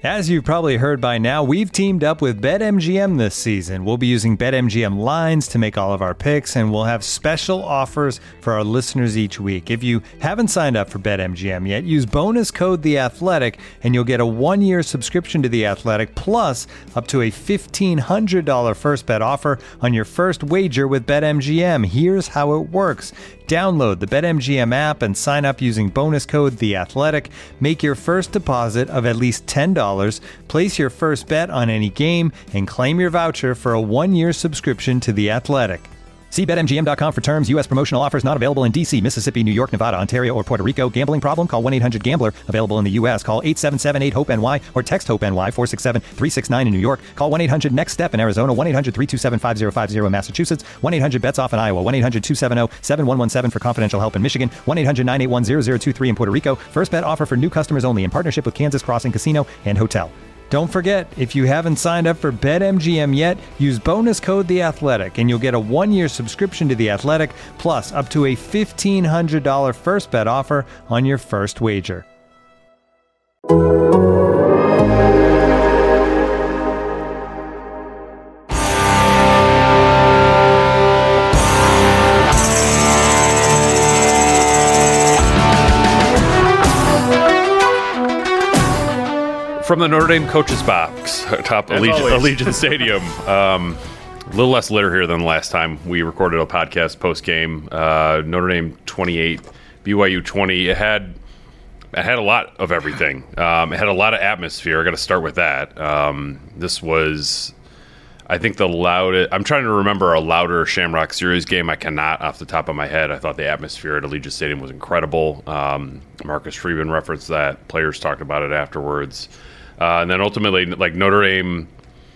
As you've probably heard by now, we've teamed up with BetMGM this season. We'll be using BetMGM lines to make all of our picks, and we'll have special offers for our listeners each week. If you haven't signed up for BetMGM yet, use bonus code The Athletic, and you'll get a 1-year subscription to The Athletic, plus up to a $1,500 first bet offer on your first wager with BetMGM. Here's how it works. Download the BetMGM app and sign up using bonus code The Athletic. Make your first deposit of at least $10. Place your first bet on any game and claim your voucher for a 1-year subscription to The Athletic. See BetMGM.com for terms. U.S. promotional offers not available in D.C., Mississippi, New York, Nevada, Ontario, or Puerto Rico. Gambling problem? Call 1-800-GAMBLER. Available in the U.S. Call 877-8-HOPE-NY or text HOPE-NY 467-369 in New York. Call 1-800-NEXT-STEP in Arizona. 1-800-327-5050 in Massachusetts. 1-800-BETS-OFF in Iowa. 1-800-270-7117 for confidential help in Michigan. 1-800-981-0023 in Puerto Rico. First bet offer for new customers only in partnership with Kansas Crossing Casino and Hotel. Don't forget, if you haven't signed up for BetMGM yet, use bonus code The Athletic, and you'll get a 1-year subscription to The Athletic, plus up to a $1,500 first bet offer on your first wager. From the Notre Dame coaches box atop Allegiant Stadium. A little less litter here than the last time we recorded a podcast post-game. Notre Dame 28, BYU 20. It had a lot of everything. It had a lot of atmosphere. I got to start with that. This was, I think, the loudest. I'm trying to remember a louder Shamrock Series game. I cannot off the top of my head. I thought the atmosphere at Allegiant Stadium was incredible. Marcus Freeman referenced that. Players talked about it afterwards. And then ultimately, like, Notre Dame,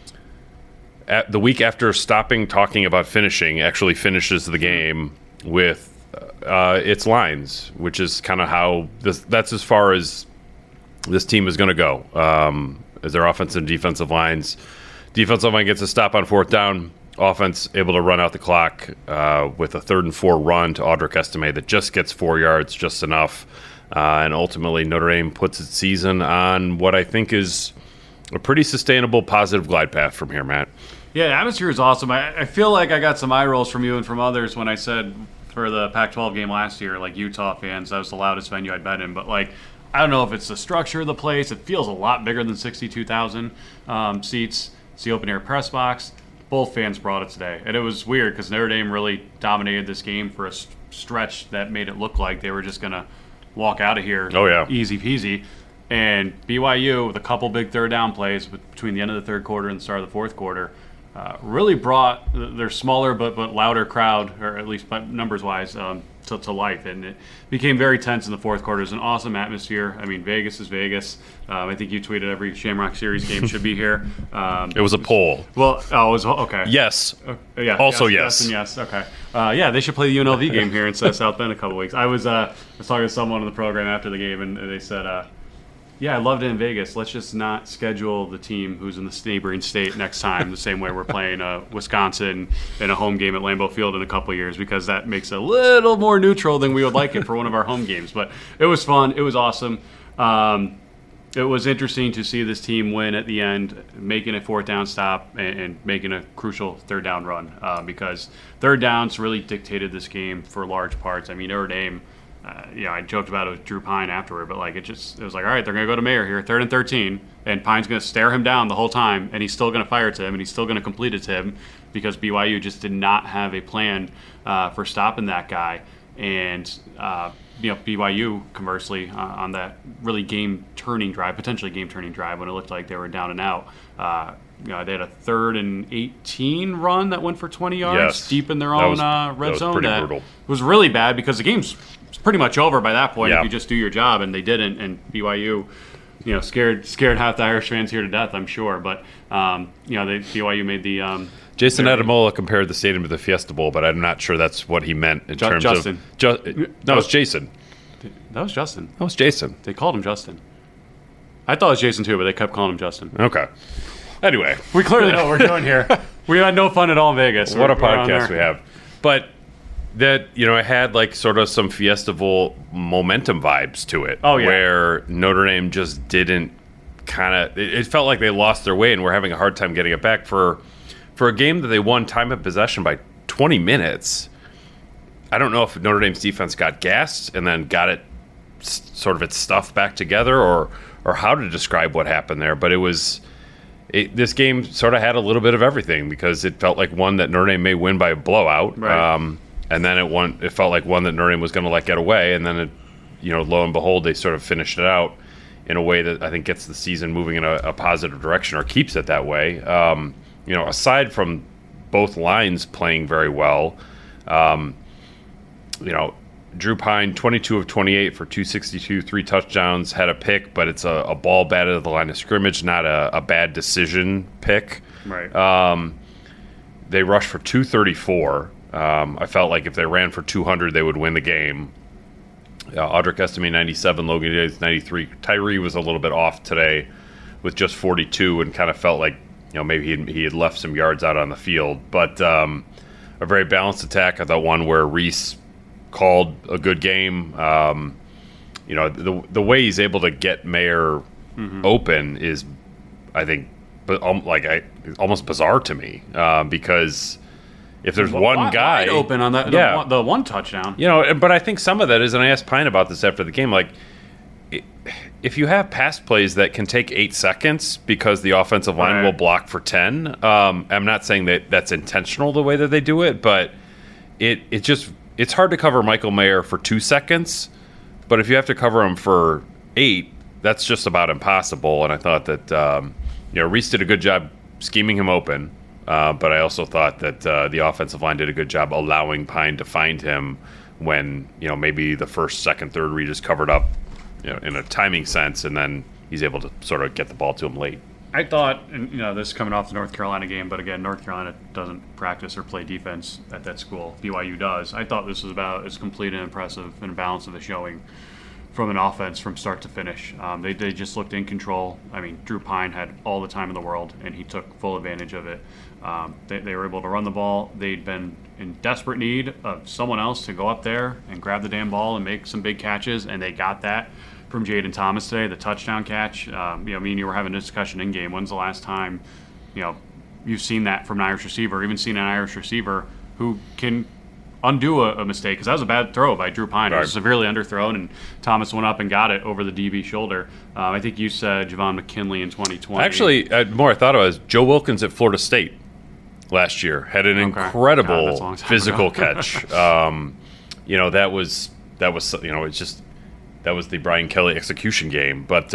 the week after stopping talking about finishing, actually finishes the game with its lines, which is kind of how that's as far as this team is going to go. As their offensive and defensive lines. Defensive line gets a stop on fourth down. Offense able to run out the clock with a 3rd and 4 run to Audric Estime that just gets 4 yards, just enough. And ultimately, Notre Dame puts its season on what I think is a pretty sustainable, positive glide path from here, Matt. Yeah, the atmosphere is awesome. I feel like I got some eye rolls from you and from others when I said for the Pac-12 game last year, like, Utah fans, that was the loudest venue I'd been in. But, like, I don't know if it's the structure of the place. It feels a lot bigger than 62,000 seats. It's the open-air press box. Both fans brought it today. And it was weird because Notre Dame really dominated this game for a stretch that made it look like they were just going to walk out of here easy peasy. And BYU, with a couple big third down plays between the end of the third quarter and the start of the fourth quarter, really brought their smaller but louder crowd, or at least numbers-wise, to life. And it became very tense in the fourth quarter. It was an awesome atmosphere. I mean, Vegas is Vegas. I think you tweeted every Shamrock Series game should be here. It was a poll. Well, it was okay. Yes. Yeah. Also yes. Yes and yes. Okay. Yeah, they should play the UNLV game here instead of South Bend in a couple weeks. I was talking to someone on the program after the game, and they said, yeah, I loved it in Vegas. Let's just not schedule the team who's in the neighboring state next time the same way we're playing Wisconsin in a home game at Lambeau Field in a couple of years, because that makes it a little more neutral than we would like it for one of our home games. But it was fun. It was awesome. It was interesting to see this team win at the end, making a fourth down stop and making a crucial third down run, because third downs really dictated this game for large parts. I mean, Notre Dame, I joked about it with Drew Pine afterward, but like it was like, all right, they're going to go to Mayer here, 3rd and 13, and Pine's going to stare him down the whole time, and he's still going to fire to him, and he's still going to complete it to him, because BYU just did not have a plan for stopping that guy. And BYU, conversely, on that really potentially game-turning drive, when it looked like they were down and out, they had a 3rd and 18 run that went for 20 yards deep in their own red zone. That brutal. Was really bad, because the game's pretty much over by that point if you just do your job, and they didn't. And BYU, scared half the Irish fans here to death, I'm sure. But BYU made the. Jason Ademola compared the stadium to the Fiesta Bowl, but I'm not sure that's what he meant in terms Justin. of. No, it was Jason. That was Justin. That was Jason. They called him Justin. I thought it was Jason too, but they kept calling him Justin. Okay. Anyway, we clearly know what we're doing here. We had no fun at all in Vegas. What a podcast we have. But that, it had like sort of some Fiesta Bowl momentum vibes to it. Oh, yeah. Where Notre Dame just didn't it felt like they lost their way and were having a hard time getting it back for a game that they won time of possession by 20 minutes. I don't know if Notre Dame's defense got gassed and then got it sort of its stuff back together, or how to describe what happened there. But this game sort of had a little bit of everything, because it felt like one that Notre Dame may win by a blowout, right. And then it felt like one that Notre Dame was going to let get away, and then lo and behold, they sort of finished it out in a way that I think gets the season moving in a positive direction, or keeps it that way. Aside from both lines playing very well, Drew Pine, 22 of 28 for 262, 3 touchdowns, had a pick, but it's a ball batted at the line of scrimmage, not a bad decision pick. Right. They rushed for 234. I felt like if they ran for 200, they would win the game. Audric Estime, 97, Logan Diggs, 93. Tyree was a little bit off today with just 42, and kind of felt like maybe he had left some yards out on the field. But a very balanced attack. I thought one where Reese called a good game. The way he's able to get Mayer open is, I think, almost bizarre to me, because if there's one guy wide open on the one touchdown, but I think some of that is, and I asked Pine about this after the game, like, if you have pass plays that can take 8 seconds because the offensive line will block for 10, I'm not saying that that's intentional the way that they do it, but it's hard to cover Michael Mayer for 2 seconds, but if you have to cover him for 8, that's just about impossible. And I thought that Reese did a good job scheming him open, but I also thought that the offensive line did a good job allowing Pine to find him when maybe the first, second, third read is covered up in a timing sense, and then he's able to sort of get the ball to him late. I thought, and this is coming off the North Carolina game, but again, North Carolina doesn't practice or play defense at that school. BYU does. I thought this was about as complete and impressive and balanced of a showing from an offense from start to finish. They just looked in control. I mean, Drew Pine had all the time in the world, and he took full advantage of it. They were able to run the ball. They'd been in desperate need of someone else to go up there and grab the damn ball and make some big catches, and they got that from Jaden Thomas today, the touchdown catch. Me and you were having a discussion in game. When's the last time, you've seen that from an Irish receiver, or even seen an Irish receiver who can undo a mistake? Because that was a bad throw by Drew Pine. Right. It was severely underthrown, and Thomas went up and got it over the DB shoulder. I think you said Javon McKinley in 2020. Actually, more I thought it was Joe Wilkins at Florida State last year had an incredible physical catch. That was the Brian Kelly execution game. But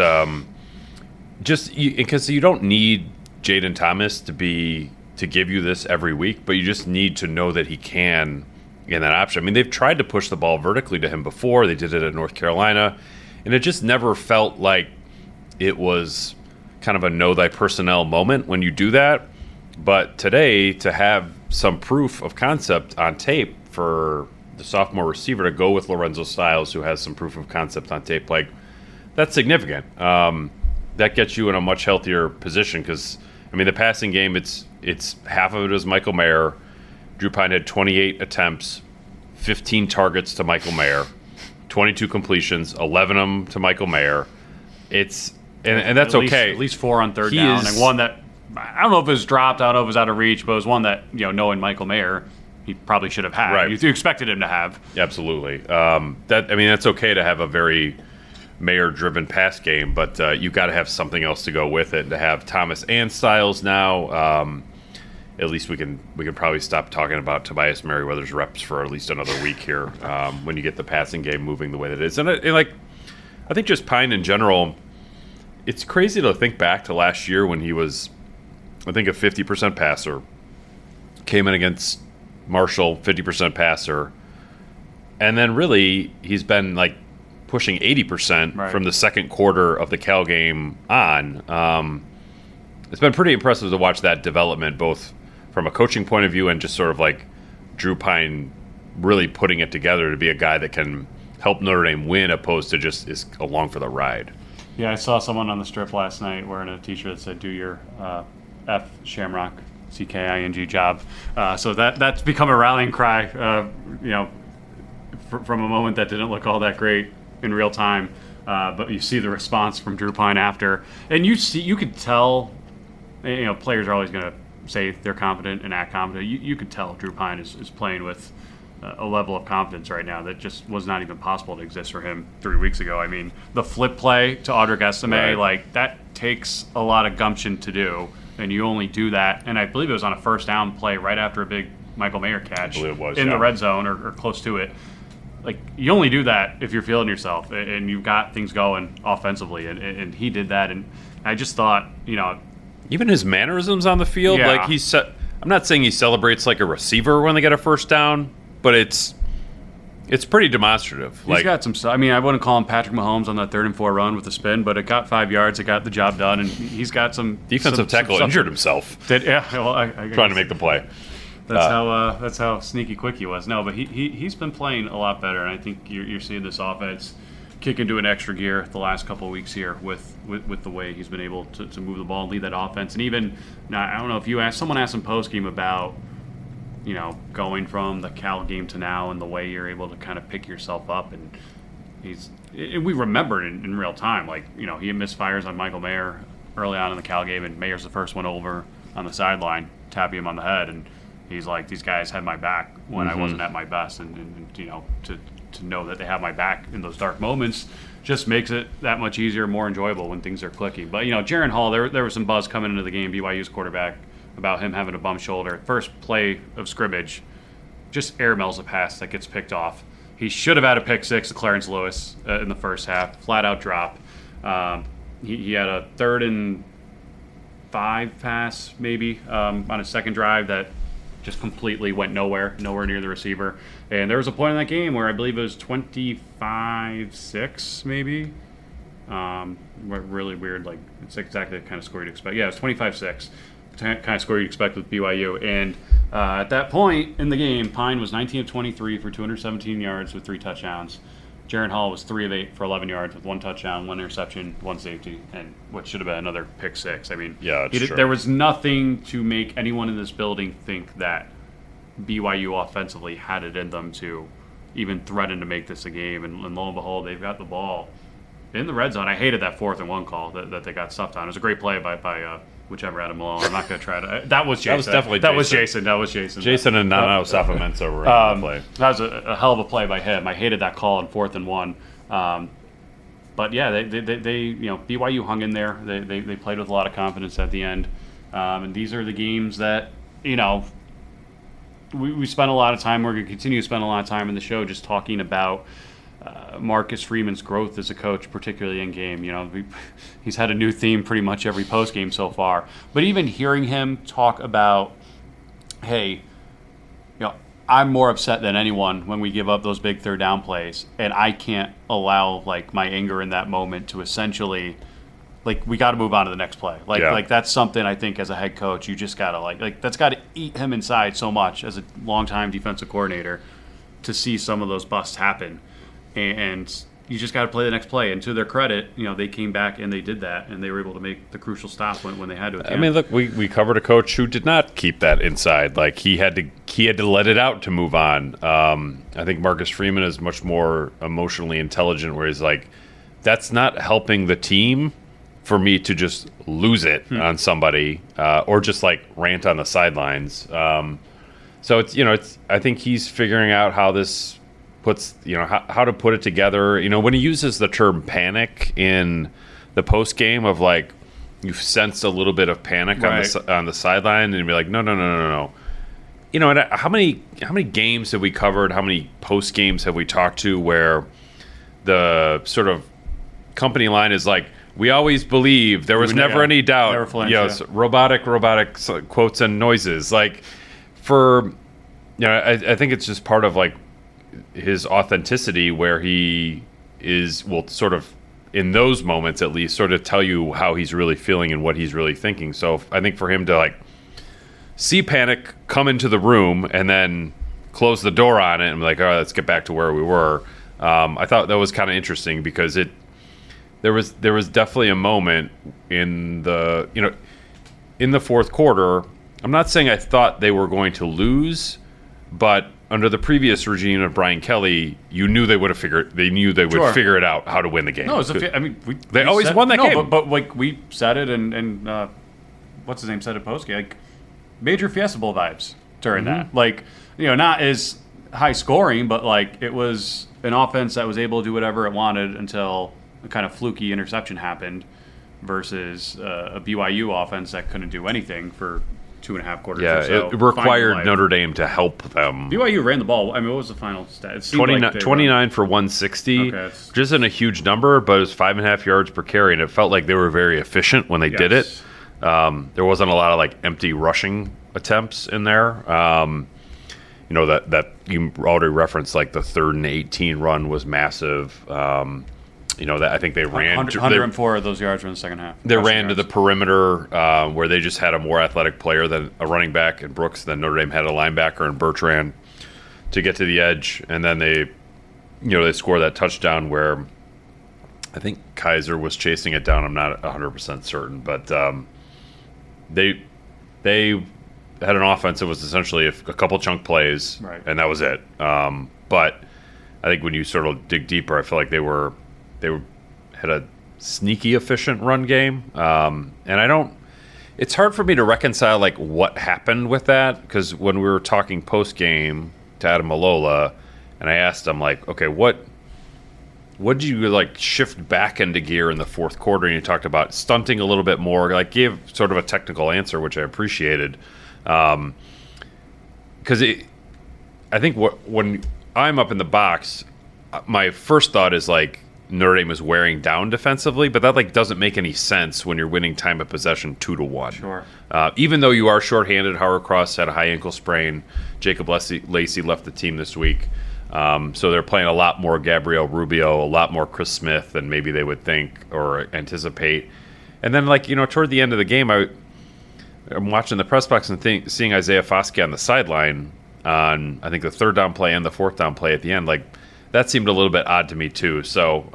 because you don't need Jaden Thomas to give you this every week, but you just need to know that he can in that option. I mean, they've tried to push the ball vertically to him before. They did it at North Carolina, and it just never felt like it was kind of a know thy personnel moment when you do that. But today, to have some proof of concept on tape for the sophomore receiver to go with Lorenzo Styles, who has some proof of concept on tape, like, that's significant. That gets you in a much healthier position, because, I mean, the passing game, it's half of it is Michael Mayer. Drew Pine had 28 attempts, 15 targets to Michael Mayer, 22 completions, 11 of them to Michael Mayer. And that's okay. At least 4 on third down, and one that, I don't know if it was dropped, I don't know if it was out of reach, but it was one that, knowing Michael Mayer, he probably should have had. Right. You expected him to have. Absolutely. That's okay to have a very Mayer-driven pass game, but you got to have something else to go with it. And to have Thomas and Styles now, at least we can probably stop talking about Tobias Merriweather's reps for at least another week here, when you get the passing game moving the way that it is. And I think just Pine in general, it's crazy to think back to last year when he was, I think, a 50% passer, came in against Marshall, 50% passer, and then really he's been like pushing 80% from the second quarter of the Cal game on. It's been pretty impressive to watch that development, both from a coaching point of view and just sort of like Drew Pine really putting it together to be a guy that can help Notre Dame win, opposed to just is along for the ride. Yeah, I saw someone on the strip last night wearing a t-shirt that said, "Do your F Shamrock CKING job." So that's become a rallying cry, from a moment that didn't look all that great in real time. But you see the response from Drew Pine after, and you could tell. Players are always going to say they're confident and act confident. You could tell Drew Pine is playing with a level of confidence right now that just was not even possible to exist for him 3 weeks ago. I mean, the flip play to Audric Estime, like that takes a lot of gumption to do, and you only do that. And I believe it was on a first down play right after a big Michael Mayer catch in the red zone or close to it. Like, you only do that if you're feeling yourself and you've got things going offensively, and he did that. And I just thought, even his mannerisms on the field, like I'm not saying he celebrates like a receiver when they get a first down, but it's pretty demonstrative. He's got some stuff. I mean, I wouldn't call him Patrick Mahomes on that 3rd and 4 run with the spin, but it got 5 yards. It got the job done, and he's got some defensive tackle injured himself. I trying to make the play. That's how sneaky quick he was. No, but he's been playing a lot better, and I think you're seeing this offense kick into an extra gear the last couple of weeks here with the way he's been able to move the ball and lead that offense. And even now, I don't know if someone asked him post game about going from the Cal game to now and the way you're able to kind of pick yourself up, and we remembered in real time, like he had misfires on Michael Mayer early on in the Cal game, and Mayer's the first one over on the sideline, tapping him on the head, and he's like, these guys had my back when I wasn't at my best, and to know that they have my back in those dark moments just makes it that much easier, more enjoyable when things are clicking. But Jaren Hall, there was some buzz coming into the game, BYU's quarterback, about him having a bum shoulder. First play of scrimmage, just airmails a pass that gets picked off. He should have had a pick six to Clarence Lewis in the first half, flat out drop. He had a 3rd and 5 pass maybe on a second drive that just completely went nowhere near the receiver. And there was a point in that game where I believe it was 25-6 maybe. Really weird, like it's exactly the kind of score you'd expect. Yeah, it was 25-6, kind of score you'd expect with BYU. And at that point in the game, Pine was 19 of 23 for 217 yards with 3 touchdowns. Jaren Hall was 3 of 8 for 11 yards with 1 touchdown, 1 interception, 1 safety, and what should have been another pick six. I mean, there was nothing to make anyone in this building think that BYU offensively had it in them to even threaten to make this a game. And lo and behold, they've got the ball in the red zone. I hated that 4th and 1 call that they got stuffed on. It was a great play by whichever Adam Malone. I'm not going to try to. That was Jason. That was definitely Jason. That was Jason. Jason and Nana Osafo-Mensah were in the play. That was a hell of a play by him. I hated that call on 4th and 1. But yeah, they BYU hung in there. They played with a lot of confidence at the end. And these are the games that we spent a lot of time. We're going to continue to spend a lot of time in the show just talking about Marcus Freeman's growth as a coach, particularly in game. He's had a new theme pretty much every post game so far. But even hearing him talk about, hey, I'm more upset than anyone when we give up those big 3rd down plays, and I can't allow my anger in that moment to essentially, we got to move on to the next play. That's something I think as a head coach you just gotta that's got to eat him inside so much as a longtime defensive coordinator to see some of those busts happen. And you just got to play the next play. And to their credit, they came back and they did that, and they were able to make the crucial stop when they had to. I mean, look, we covered a coach who did not keep that inside. He had to let it out to move on. I think Marcus Freeman is much more emotionally intelligent, where he's like, that's not helping the team for me to just lose it on somebody or just rant on the sidelines. So it's I think he's figuring out how this puts how to put it together. When he uses the term panic in the post game of you sense a little bit of panic on the sideline, and be like, no. And how many games have we covered? How many post games have we talked to where the sort of company line is we always believe, there was never any doubt. Never flinch, robotic quotes and noises. I think it's just part of his authenticity, where he will sort of, in those moments at least, sort of tell you how he's really feeling and what he's really thinking. So I think for him to see panic come into the room and then close the door on it and be all right, let's get back to where we were. I thought that was kind of interesting, because there was definitely a moment in the in the 4th quarter. I'm not saying I thought they were going to lose, but under the previous regime of Brian Kelly, you knew they would have figured. They knew they would figure it out how to win the game. No, they always won that game. But like we said it, and what's his name said it post game, like major Fiesta Bowl vibes during that. Like not as high scoring, but like it was an offense that was able to do whatever it wanted until a kind of fluky interception happened, versus a BYU offense that couldn't do anything for 2.5 quarters. Yeah, or so. It required Notre Dame to help them. BYU ran the ball. I mean, what was the final stat? 29 for 160, which isn't a huge number, but it was 5.5 yards per carry, and it felt like they were very efficient when they did it. There wasn't a lot of like empty rushing attempts in there. That you already referenced, like the 3rd and 18 run was massive. That I think they ran 104 of those yards were in the second half. They ran to the perimeter where they just had a more athletic player than a running back in Brooks. Then Notre Dame had a linebacker in Bertrand to get to the edge, and then they scored that touchdown where I think Kaiser was chasing it down. I'm not 100% certain, but they had an offense that was essentially a couple chunk plays, and that was it. But I think when you sort of dig deeper, I feel like they had a sneaky efficient run game, and it's hard for me to reconcile like what happened with that, because when we were talking post game to Adam Malola, and I asked him like, okay, what did you like shift back into gear in the fourth quarter? And you talked about stunting a little bit more, like gave sort of a technical answer, which I appreciated, because I think when I'm up in the box, my first thought is like Notre Dame is wearing down defensively, but that like doesn't make any sense when you're winning time of possession 2-1. Sure. Even though you are shorthanded, Howard Cross had a high ankle sprain. Jacob Lacey left the team this week, so they're playing a lot more Gabriel Rubio, a lot more Chris Smith than maybe they would think or anticipate. And then like toward the end of the game, I'm watching the press box and seeing Isaiah Foskey on the sideline on I think the 3rd down play and the 4th down play at the end, like. That seemed a little bit odd to me too. So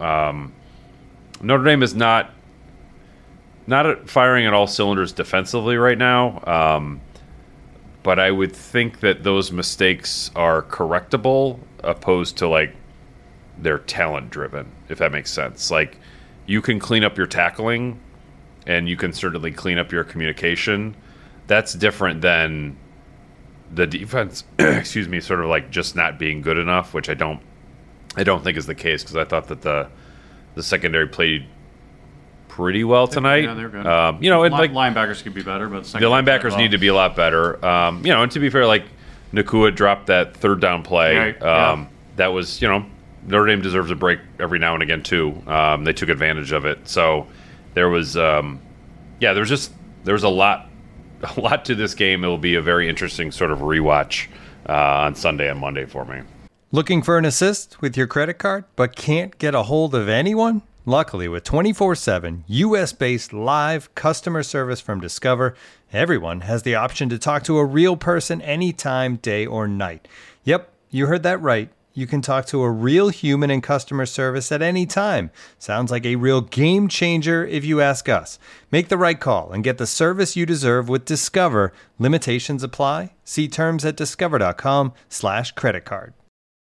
Notre Dame is not firing at all cylinders defensively right now. But I would think that those mistakes are correctable, opposed to like they're talent driven, if that makes sense. Like you can clean up your tackling, and you can certainly clean up your communication. That's different than the defense. excuse me, sort of like just not being good enough, which I don't think is the case, because I thought that the secondary played pretty well tonight. Yeah, they're good. And like linebackers could be better, but the linebackers need to be a lot better. And to be fair, like Nakua dropped that 3rd down play. That was Notre Dame deserves a break every now and again too. They took advantage of it. So there was there was a lot to this game. It will be a very interesting sort of rewatch on Sunday and Monday for me. Looking for an assist with your credit card, but can't get a hold of anyone? Luckily, with 24/7 U.S.-based live customer service from Discover, everyone has the option to talk to a real person anytime, day or night. Yep, you heard that right. You can talk to a real human in customer service at any time. Sounds like a real game changer if you ask us. Make the right call and get the service you deserve with Discover. Limitations apply. See terms at discover.com/creditcard.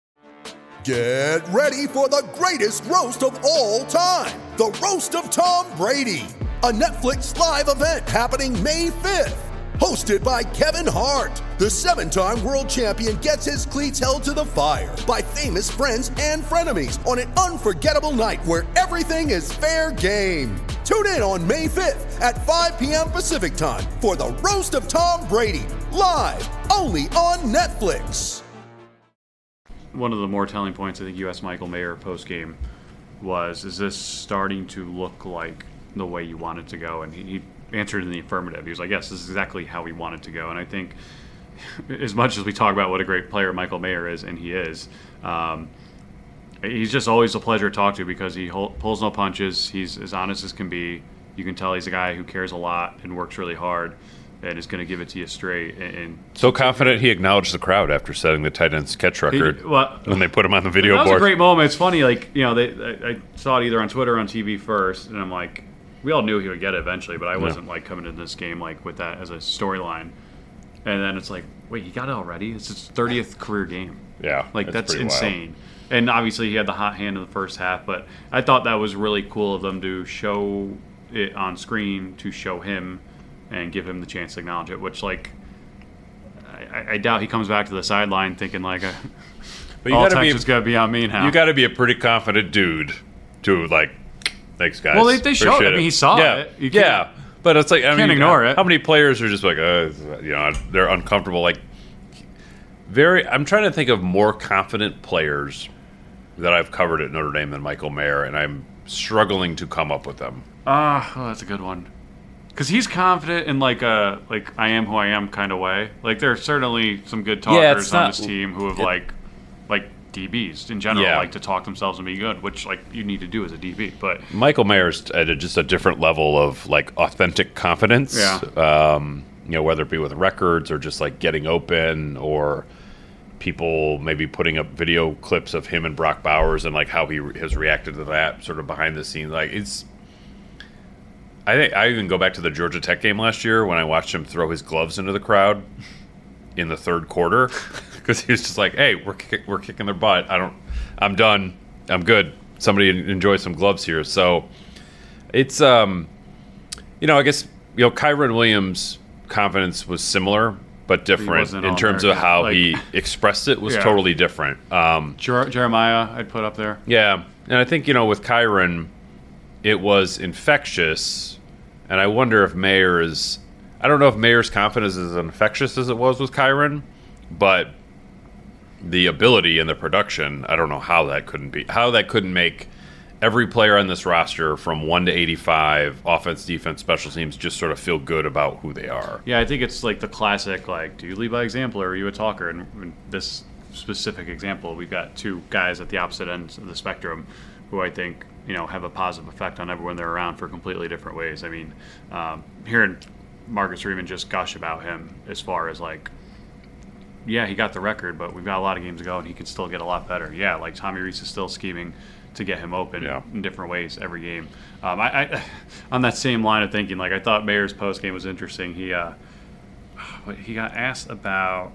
Get ready for the greatest roast of all time, the Roast of Tom Brady, a Netflix live event happening May 5th. Hosted by Kevin Hart, the 7-time world champion gets his cleats held to the fire by famous friends and frenemies on an unforgettable night where everything is fair game. Tune in on May 5th at 5 p.m. Pacific time for the Roast of Tom Brady, live only on Netflix. One of the more telling points, I think, U.S. Michael Mayer post-game is this starting to look like the way you want it to go? And he answered in the affirmative. He was like, yes, this is exactly how we want it to go. And I think as much as we talk about what a great player Michael Mayer is, and he is, he's just always a pleasure to talk to because he pulls no punches. He's as honest as can be. You can tell he's a guy who cares a lot and works really hard and is going to give it to you straight. And so confident he acknowledged the crowd after setting the tight end's catch record when they put him on the video board. That was a great moment. It's funny, like, I saw it either on Twitter or on TV first, and I'm like, we all knew he would get it eventually, but I wasn't like coming into this game like with that as a storyline. And then it's like, wait, he got it already? It's his 30th career game. Yeah, like that's insane. Wild. And obviously he had the hot hand in the first half, but I thought that was really cool of them to show it on screen, to show him and give him the chance to acknowledge it, which, like, I doubt he comes back to the sideline thinking, like, but you all gotta Texas got to be on me now. You got to be a pretty confident dude to, like, thanks, guys. Well, they showed it. I mean, he saw it. Yeah, but it's like, I can't ignore it. How many players are just like, they're uncomfortable? Like, I'm trying to think of more confident players that I've covered at Notre Dame than Michael Mayer, and I'm struggling to come up with them. That's a good one. Because he's confident in like a I am who I am kind of way. Like, there are certainly some good talkers on this team who have like DBs in general like to talk themselves and be good, which like you need to do as a DB. But Michael Mayer's at just a different level of like authentic confidence. Yeah. Whether it be with records or just like getting open, or people maybe putting up video clips of him and Brock Bowers and like how he has reacted to that sort of behind the scenes. Like, it's. I think I even go back to the Georgia Tech game last year when I watched him throw his gloves into the crowd in the third quarter, because he was just like, "Hey, we're kicking their butt. I'm done. I'm good. Somebody enjoy some gloves here." So it's I guess Kyren Williams' confidence was similar but different in terms of how he expressed it was totally different. Jeremiah, I'd put up there. Yeah, and I think with Kyren, it was infectious. And I wonder if I don't know if Mayer's confidence is as infectious as it was with Kyren, but the ability and the production, I don't know how that couldn't make every player on this roster from 1 to 85, offense, defense, special teams, just sort of feel good about who they are. Yeah, I think it's like the classic, like, do you lead by example or are you a talker? And in this specific example, we've got two guys at the opposite ends of the spectrum who I think have a positive effect on everyone they're around for completely different ways. I mean, hearing Marcus Freeman just gush about him as far as like, yeah, he got the record, but we've got a lot of games to go and he can still get a lot better. Yeah, like Tommy Rees is still scheming to get him open in different ways every game. I on that same line of thinking, like, I thought Mayer's post game was interesting. He got asked about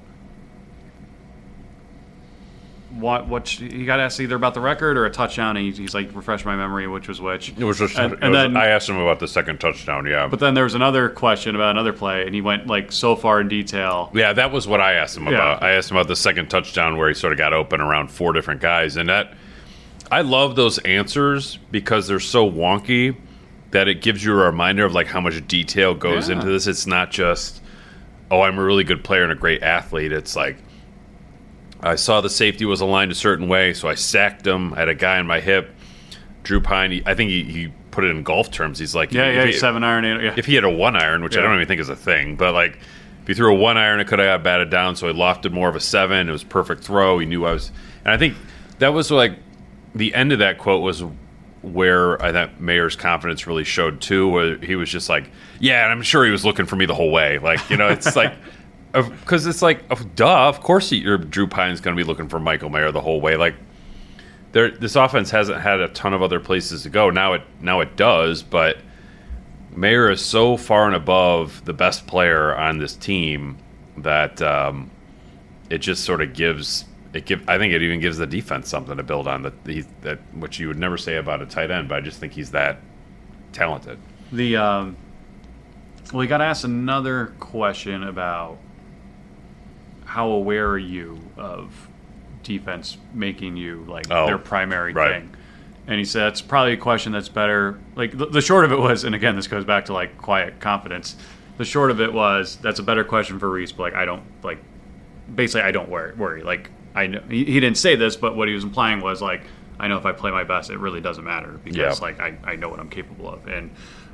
what he got asked either about the record or a touchdown, and he's like, refresh my memory, which was which. It was just, then I asked him about the second touchdown, But then there was another question about another play, and he went like so far in detail. Yeah, that was what I asked him about. I asked him about the second touchdown where he sort of got open around 4 different guys, and that I love those answers because they're so wonky that it gives you a reminder of like how much detail goes into this. It's not just, I'm a really good player and a great athlete. It's like, I saw the safety was aligned a certain way, so I sacked him. I had a guy on my hip. Drew Pine, I think he put it in golf terms. He's like, 7-iron. If he had a 1-iron, which I don't even think is a thing, but like if he threw a 1-iron, it could have got batted down, so he lofted more of a 7. It was a perfect throw. He knew I was. And I think that was like the end of that quote was where I thought Mayer's confidence really showed too, where he was just like, yeah, and I'm sure he was looking for me the whole way. Like, it's like. Because it's like, duh, of course Drew Pine's going to be looking for Michael Mayer the whole way. Like, this offense hasn't had a ton of other places to go. Now it does, but Mayer is so far and above the best player on this team that it just sort of gives. I think it even gives the defense something to build on, that which you would never say about a tight end, but I just think he's that talented. We got asked another question about how aware are you of defense making you like their primary thing? And he said it's probably a question that's better. Like the short of it was, and again, this goes back to like quiet confidence. The short of it was that's a better question for Rees, but like I don't worry. Like I know he didn't say this, but what he was implying was like I know if I play my best, it really doesn't matter because like I know what I'm capable of. And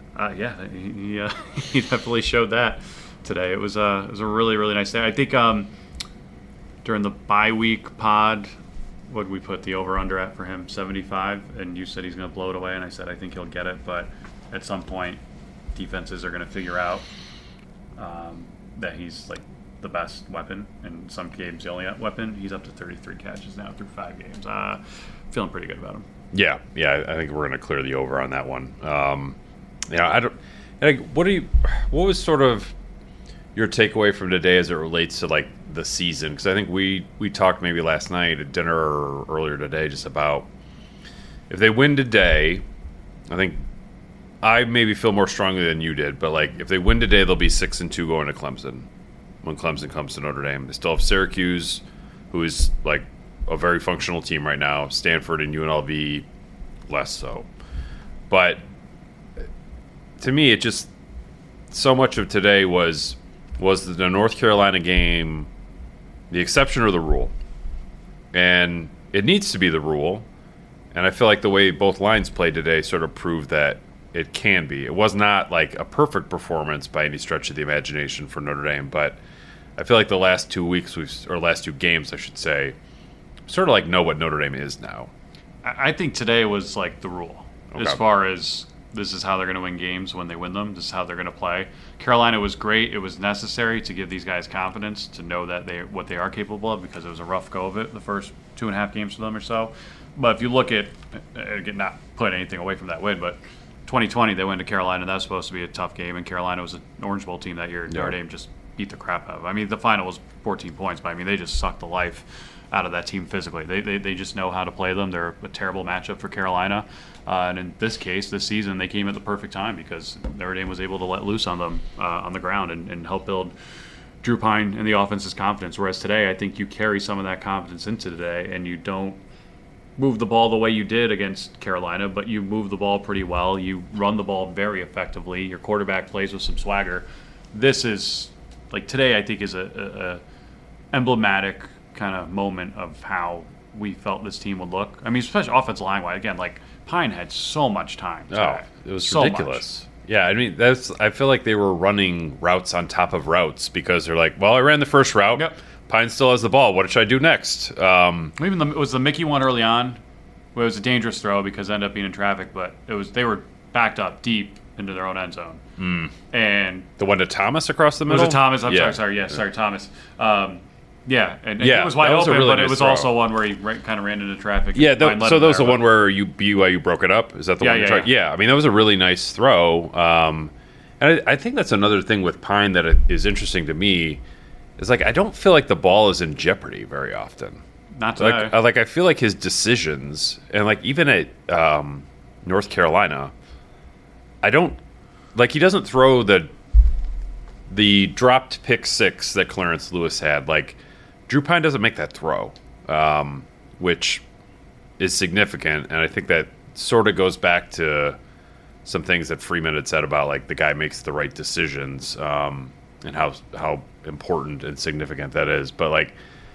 he definitely showed that today. It was a really, really nice day. I think during the bye week pod, what did we put the over-under at for him? 75, and you said he's going to blow it away, and I said I think he'll get it, but at some point defenses are going to figure out that he's like the best weapon. In some games, the only weapon. He's up to 33 catches now through 5 games. Feeling pretty good about him. Yeah, I think we're going to clear the over on that one. I don't. Like, what was sort of your takeaway from today as it relates to like the season, because I think we talked maybe last night at dinner or earlier today just about if they win today, I think I maybe feel more strongly than you did, but like if they win today, they'll be 6-2 going to Clemson when Clemson comes to Notre Dame. They still have Syracuse, who is like a very functional team right now. Stanford and UNLV less so. But to me, it just so much of today was the North Carolina game the exception or the rule? And it needs to be the rule. And I feel like the way both lines played today sort of proved that it can be. It was not like a perfect performance by any stretch of the imagination for Notre Dame, but I feel like the last 2 weeks, or last 2 games, I should say, sort of like know what Notre Dame is now. I think today was like the rule, as far as this is how they're going to win games when they win them. This is how they're going to play. Carolina was great. It was necessary to give these guys confidence to know that what they are capable of, because it was a rough go of it the first 2.5 games for them or so. But if you look at, again, not put anything away from that win, but 2020 they went to Carolina. That was supposed to be a tough game, and Carolina was an Orange Bowl team that year. Notre Dame just beat the crap out of them. I mean, the final was 14 points, but I mean, they just sucked the life out of that team physically. They just know how to play them. They're a terrible matchup for Carolina. And in this case, this season, they came at the perfect time because Notre Dame was able to let loose on them on the ground and help build Drew Pyne and the offense's confidence. Whereas today, I think you carry some of that confidence into today, and you don't move the ball the way you did against Carolina, but you move the ball pretty well. You run the ball very effectively. Your quarterback plays with some swagger. This is, like today, I think is a emblematic kind of moment of how we felt this team would look. I mean, especially offensive line-wise. Again, like Pyne had so much time today. Oh, it was ridiculous. Yeah, I mean, I feel like they were running routes on top of routes because they're like, well, I ran the first route. Yep. Pyne still has the ball. What should I do next? Even it was the Mickey one early on, where it was a dangerous throw because it ended up being in traffic, but they were backed up deep into their own end zone. And the one to Thomas across the middle? Was it Thomas? Sorry, Thomas. It was wide open, really but nice it was throw. also one where he kind of ran into traffic. Yeah, so that was the one where BYU broke it up? Is that the one? Yeah, I mean, that was a really nice throw. And I think that's another thing with Pyne that is interesting to me. Is like I don't feel like the ball is in jeopardy very often. Not today. I feel like his decisions, and like even at North Carolina, I don't like he doesn't throw the dropped pick 6 that Clarence Lewis had. Like Drew Pyne doesn't make that throw, which is significant, and I think that sort of goes back to some things that Freeman had said about like the guy makes the right decisions, and how important and significant that is. But like,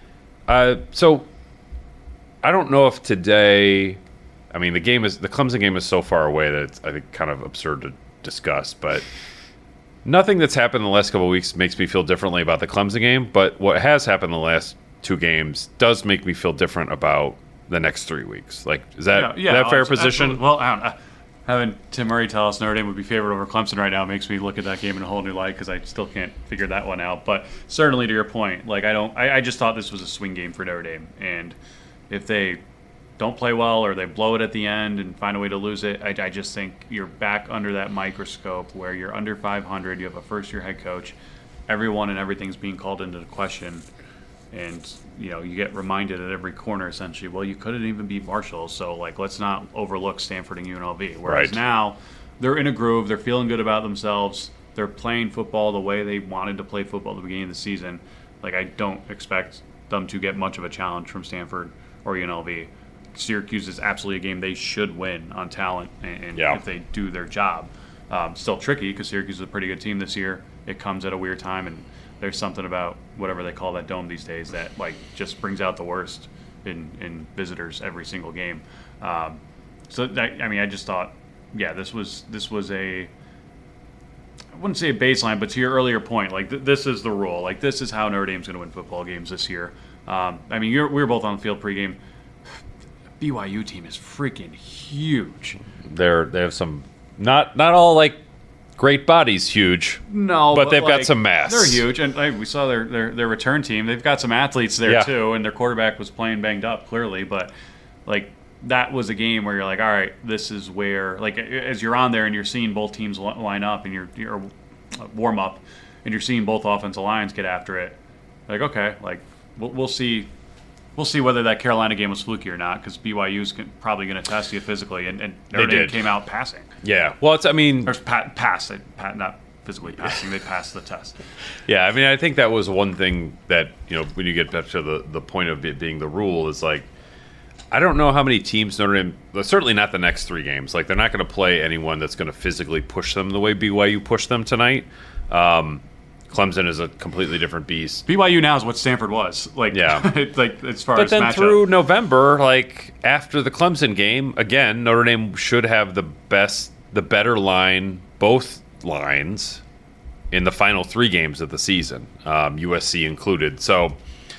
so I don't know if today. I mean, the Clemson game is so far away that it's, I think, kind of absurd to discuss. But nothing that's happened in the last couple of weeks makes me feel differently about the Clemson game. But what has happened in the last 2 games does make me feel different about the next 3 weeks. Like, is that that fair position? Absolutely. Well, I don't know. Having Tim Murray tell us Notre Dame would be favored over Clemson right now makes me look at that game in a whole new light because I still can't figure that one out. But certainly to your point, like I just thought this was a swing game for Notre Dame, and if they don't play well or they blow it at the end and find a way to lose it, I just think you're back under that microscope where you're under 500. You have a first-year head coach. Everyone and everything's being called into question. And, you get reminded at every corner, essentially, well, you couldn't even beat Marshall, so, like, let's not overlook Stanford and UNLV. Whereas now, they're in a groove, they're feeling good about themselves, they're playing football the way they wanted to play football at the beginning of the season. Like, I don't expect them to get much of a challenge from Stanford or UNLV. Syracuse is absolutely a game they should win on talent, and if they do their job. Still tricky, because Syracuse is a pretty good team this year. It comes at a weird time, and there's something about whatever they call that dome these days that just brings out the worst in visitors every single game. I just thought, this was a, I wouldn't say a baseline, but to your earlier point, this is the rule. Like, this is how Notre Dame's going to win football games this year. We were both on the field pregame. BYU team is freaking huge. They have some not all like great bodies, huge. No, but they've got some mass. They're huge, and we saw their return team. They've got some athletes there too, and their quarterback was playing banged up clearly. But that was a game where you're like, all right, this is where as you're on there and you're seeing both teams line up and you're warm up, and you're seeing both offensive lines get after it. Like, okay, like we'll see. We'll see whether that Carolina game was fluky or not, because BYU's probably going to test you physically, and Notre Dame came out passing. Yeah, well, it's Not physically passing. They passed the test. Yeah, I mean, I think that was one thing that, when you get back to the point of it being the rule, is like, I don't know how many teams Notre Dame, certainly not the next 3 games. Like, they're not going to play anyone that's going to physically push them the way BYU pushed them tonight. Clemson is a completely different beast. BYU now is what Stanford was. Like, yeah. Like as far as But then matchup. through November, like after the Clemson game, again, Notre Dame should have the better line, both lines, in the final 3 games of the season, USC included. So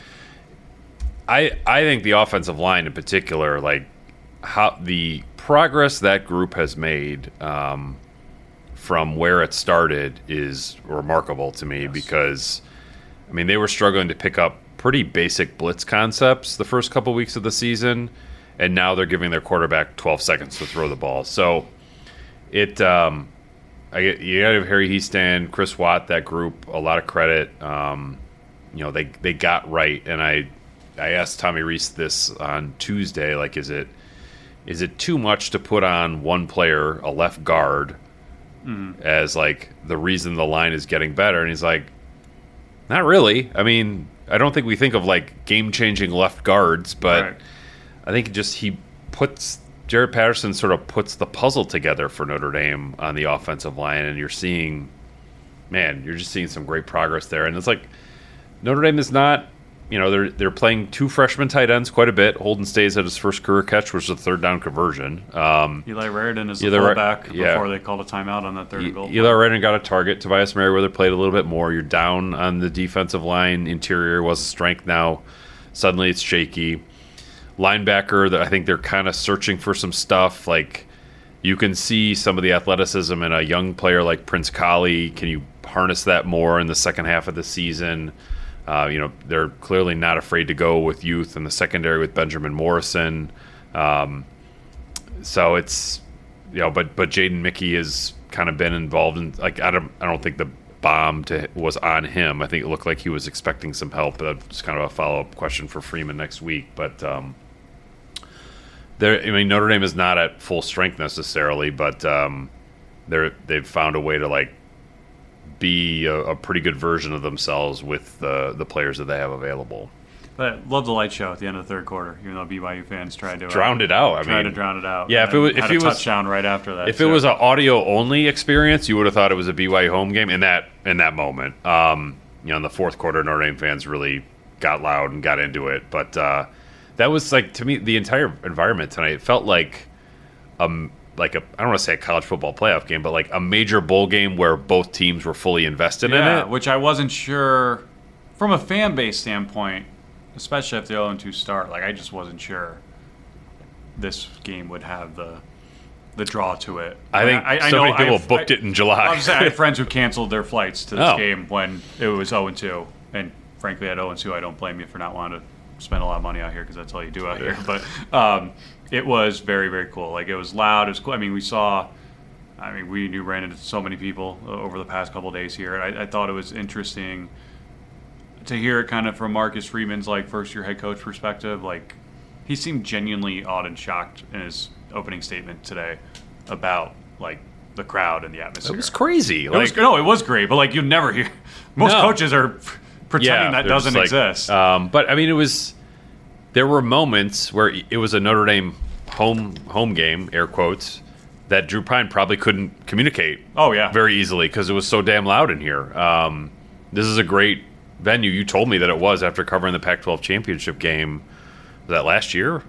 I think the offensive line in particular, like how the progress that group has made from where it started is remarkable to me. Yes. Because, I mean, they were struggling to pick up pretty basic blitz concepts the first couple weeks of the season, and now they're giving their quarterback 12 seconds to throw the ball. So you got to give Harry Hiestand, Chris Watt, that group, a lot of credit. They got right, and I asked Tommy Rees this on Tuesday, like, is it too much to put on one player, a left guard, as like the reason the line is getting better? And he's like, not really. I mean, I don't think we think of like game-changing left guards, but right. I think Jaret Patterson sort of puts the puzzle together for Notre Dame on the offensive line, and you're just seeing some great progress there. And it's like Notre Dame is not, they're playing 2 freshman tight ends quite a bit. Holden Staes had his first career catch, which was a 3rd down conversion. Eli Raridan is the fullback before they called a timeout on that 3rd and goal. Eli Raridan got a target. Tobias Merriweather played a little bit more. You're down on the defensive line. Interior was a strength now. Suddenly it's shaky. Linebacker, that I think they're kind of searching for some stuff. Like, you can see some of the athleticism in a young player like Prince Kollie. Can you harness that more in the second half of the season? They're clearly not afraid to go with youth in the secondary with Benjamin Morrison. So it's, but Jaden Mickey has kind of been involved in, like, I don't think the bomb was on him. I think it looked like he was expecting some help. That's kind of a follow-up question for Freeman next week. But Notre Dame is not at full strength necessarily, but they've found a way to like be a pretty good version of themselves with the players that they have available. But I love the light show at the end of the 3rd quarter, even though BYU fans tried to drown it out. Tried to drown it out. Yeah, if it was touchdown right after that. If it was an audio only experience, you would have thought it was a BYU home game in that moment. In the 4th quarter, Notre Dame fans really got loud and got into it. But that was, like, to me, the entire environment tonight. It felt like I don't want to say a college football playoff game, but like a major bowl game where both teams were fully invested in it. Which I wasn't sure from a fan base standpoint, especially if the 0-2 start. Like, I just wasn't sure this game would have the draw to it. I think so many people booked it in July. I have friends who canceled their flights to this game when it was 0-2, and frankly, at 0-2, I don't blame you for not wanting to spend a lot of money out here, because that's all you do out here. But it was very, very cool. Like, it was loud. It was cool. I mean, we ran into so many people over the past couple of days here. I thought it was interesting to hear it kind of from Marcus Freeman's like first-year head coach perspective. Like, he seemed genuinely awed and shocked in his opening statement today about like the crowd and the atmosphere. It was crazy. It was great. But like, you'd never hear. Most coaches are pretending that doesn't exist. But I mean, there were moments where it was a Notre Dame home game, air quotes, that Drew Pine probably couldn't communicate. Very easily because it was so damn loud in here. This is a great venue. You told me that it was after covering the Pac-12 championship game. Was that last year?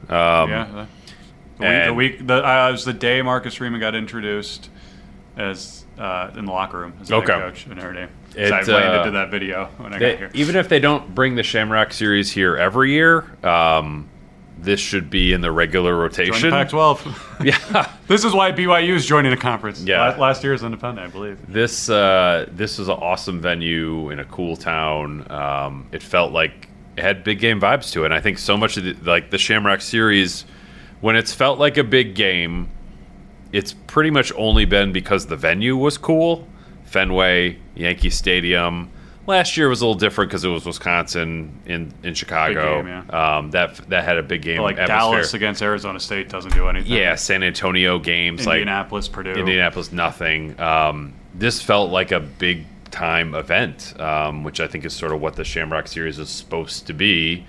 It was the day Marcus Freeman got introduced as in the locker room as a head coach in Notre Dame. So I landed to that video when I got here. Even if they don't bring the Shamrock Series here every year, this should be in the regular rotation. Join the Pac-12. Yeah. This is why BYU is joining the conference. Yeah. Last year was independent, I believe. This was an awesome venue in a cool town. It felt like it had big game vibes to it. And I think so much of the Shamrock Series, when it's felt like a big game, it's pretty much only been because the venue was cool. Fenway, Yankee Stadium. Last year was a little different because it was Wisconsin in Chicago. Big game, yeah. That had a big game. Like atmosphere. Dallas against Arizona State doesn't do anything. Yeah, San Antonio games. Indianapolis, Purdue. Indianapolis, nothing. This felt like a big time event, which I think is sort of what the Shamrock Series is supposed to be.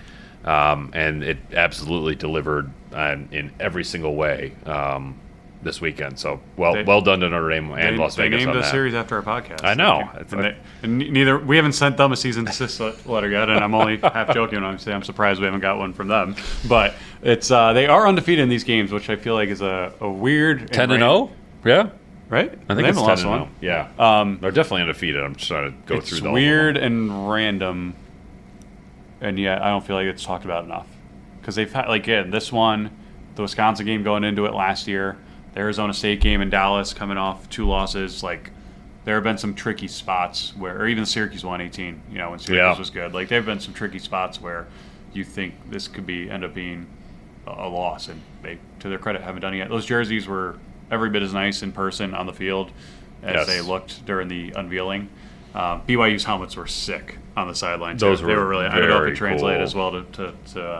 And it absolutely delivered in every single way this weekend. So well done to Notre Dame and Las Vegas. They named on the that. series after our podcast. I know. And we haven't sent them a cease and desist letter yet, and I'm only half joking when I'm saying I'm surprised we haven't got one from them. But it's they are undefeated in these games, which I feel like is a weird 10-0. Yeah. Right? I think it's 10-0. Yeah. They're definitely undefeated. I'm just trying to go through the It's weird and random, and yet I don't feel like it's talked about enough. Because they've had, this one, the Wisconsin game going into it last year, the Arizona State game in Dallas coming off 2 losses. There have been some tricky spots or even the Syracuse 118, when Syracuse was good. There have been some tricky spots where you think this could end up being a loss, and they, to their credit, haven't done it yet. Those jerseys were every bit as nice in person on the field as they looked during the unveiling. BYU's helmets were sick on the sideline. Those they were really. I don't know if it translated cool. as well to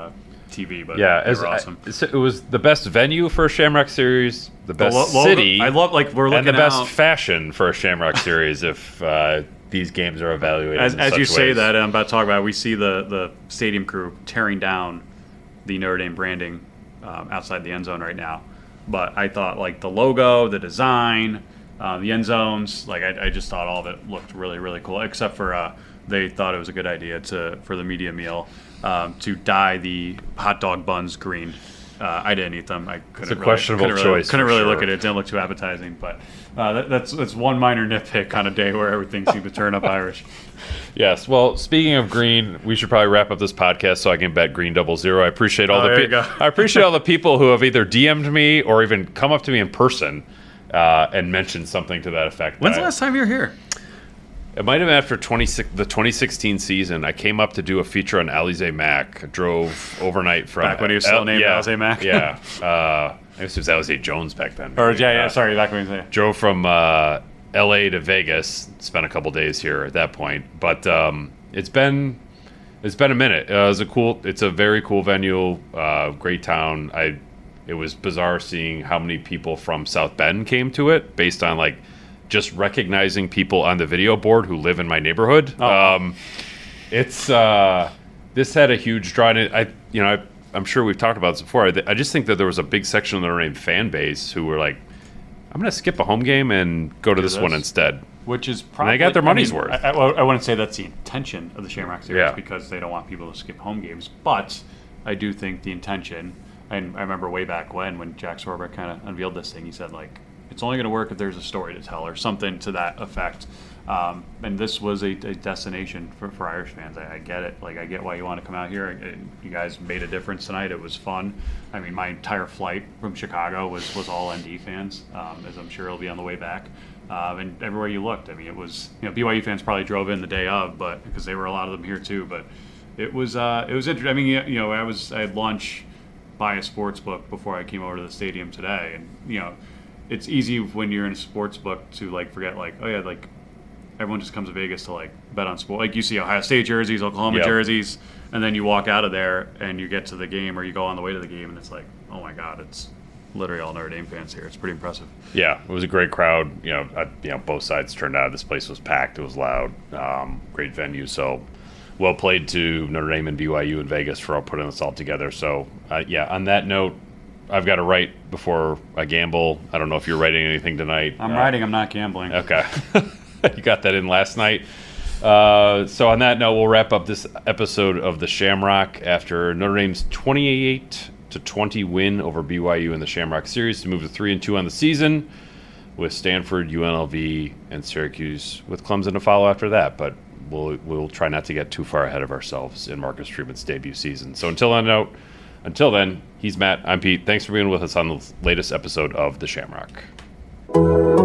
TV, but they were awesome. It was the best venue for a Shamrock Series, the best city. I love we're looking and the best out, fashion for a Shamrock Series if these games are evaluated. As you say that, I'm about to talk about it, we see the stadium crew tearing down the Notre Dame branding outside the end zone right now. But I thought the logo, the design, the end zones, I just thought all of it looked really, really cool. Except for they thought it was a good idea for the media meal to dye the hot dog buns green. I didn't eat them. I couldn't. It's a questionable choice. Couldn't really look at it. It didn't look too appetizing. But that's one minor nitpick on a day where everything seemed to turn up Irish. Yes. Well, speaking of green, we should probably wrap up this podcast so I can bet green 00. I appreciate all I appreciate all the people who have either DM'd me or even come up to me in person and mentioned something to that effect. When's the last time you were here? It might have been after the 2016 season. I came up to do a feature on Alize Mack. I drove overnight from... Back when he was still named Alize Mack? Yeah. I guess it was Alize Jones back then. Sorry, back when he was drove from L.A. to Vegas. Spent a couple days here at that point. But it's been a minute. It's a very cool venue, great town. It was bizarre seeing how many people from South Bend came to it based on just recognizing people on the video board who live in my neighborhood. This had a huge draw. And I'm sure we've talked about this before. I just think that there was a big section of the Notre Dame fan base who were like, I'm going to skip a home game and go to this one instead. Which is probably... And they got their money's worth. I wouldn't say that's the intention of the Shamrock Series because they don't want people to skip home games. But I do think the intention, and I remember way back when Jack Swarbrick kind of unveiled this thing, he said, it's only going to work if there's a story to tell or something to that effect. And this was a destination for Irish fans. I get it. I get why you want to come out here. You guys made a difference tonight. It was fun. I mean, my entire flight from Chicago was all ND fans, as I'm sure it'll be on the way back. And everywhere you looked, I mean, it was, BYU fans probably drove in the day of, but because there were a lot of them here too. But it was interesting. I mean, I had lunch by a sports book before I came over to the stadium today, and it's easy when you're in a sports book to forget everyone just comes to Vegas to bet on sport. You see Ohio State jerseys, Oklahoma jerseys, and then you walk out of there and you get to the game or you go on the way to the game and it's oh my God, it's literally all Notre Dame fans here. It's pretty impressive. Yeah, it was a great crowd. Both sides turned out. This place was packed. It was loud. Great venue. So well played to Notre Dame and BYU and Vegas for all putting this all together. So on that note, I've got to write before I gamble. I don't know if you're writing anything tonight. I'm writing. I'm not gambling. Okay. You got that in last night. So on that note, we'll wrap up this episode of the Shamrock after Notre Dame's 28-20 win over BYU in the Shamrock Series to move to 3-2 on the season, with Stanford, UNLV, and Syracuse with Clemson to follow after that. But we'll try not to get too far ahead of ourselves in Marcus Freeman's debut season. So until then, he's Matt. I'm Pete. Thanks for being with us on the latest episode of The Shamrock.